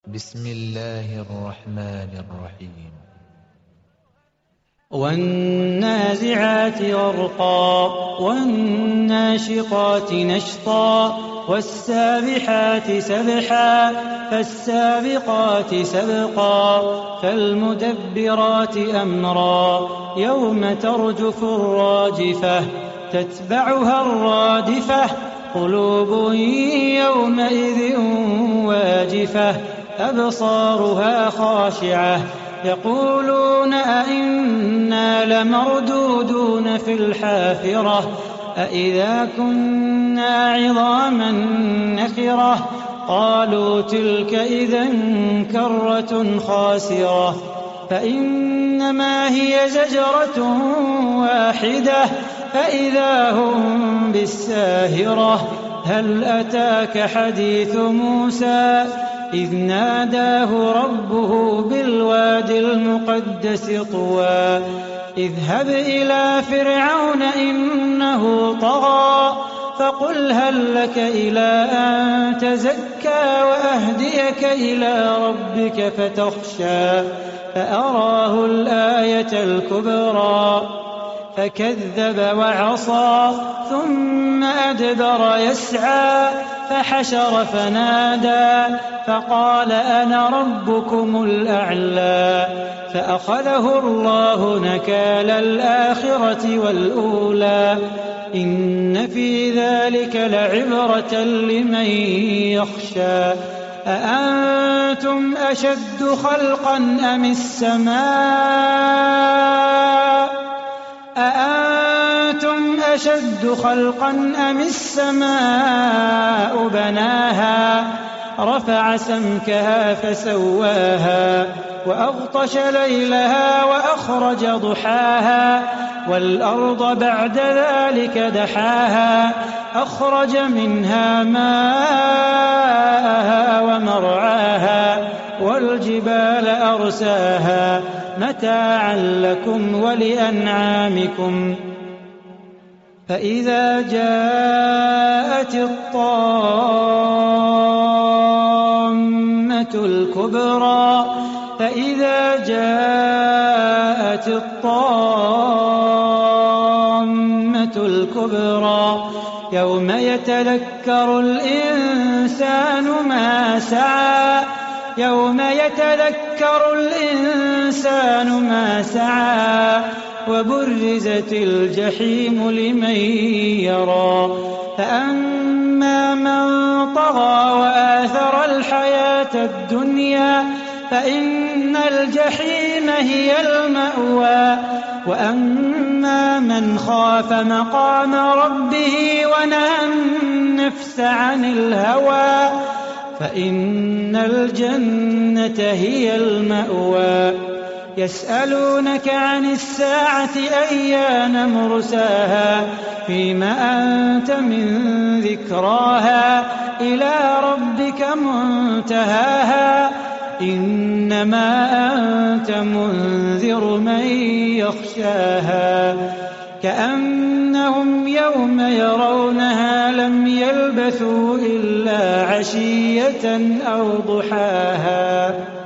بسم الله الرحمن الرحيم والنازعات غرقا والناشطات نشطا والسابحات سبحا فالسابقات سبقا فالمدبرات أمرا يوم ترجف الراجفة تتبعها الرادفة قلوب يومئذ واجفة أبصارها خاشعة يقولون أئنا لمردودون في الحافرة أئذا كنا عظاما نخرة قالوا تلك إذا كرة خاسرة فإنما هي زجرة واحدة فإذا هم بالساهرة هل أتاك حديث موسى إذ ناداه ربه بالواد المقدس طوى اذهب إلى فرعون إنه طغى فقل هل لك إلى أن تزكى وأهديك إلى ربك فتخشى فأراه الآية الكبرى فكذب وعصى ثم أدبر يسعى فحشر فنادى فقال أنا ربكم الأعلى فأخذه الله نكال الآخرة والأولى إن في ذلك لعبرة لمن يخشى أأنتم أشد خلقا أم السماء أأنتم أشد خلقا أم السماء بناها رفع سمكها فسواها وأغطش ليلها وأخرج ضحاها والأرض بعد ذلك دحاها أخرج منها ماءها ومرعاها والجبال أرساها متاعا لكم ولأنعامكم فإذا جاءت الطامة الكبرى يوم يتذكر الإنسان ما سعى وبرزت الجحيم لمن يرى فأما من طغى وآثر الحياة الدنيا فإن الجحيم هي المأوى وأما من خاف مقام ربه ونهى النفس عن الهوى فإن الجنة هي المأوى يسألونك عن الساعة أيان مرساها فيم أنت من ذكراها إلى ربك منتهاها إنما أنت منذر من يخشاها كأنهم يوم يرونها لم يلبثوا إلا عشية أو ضحاها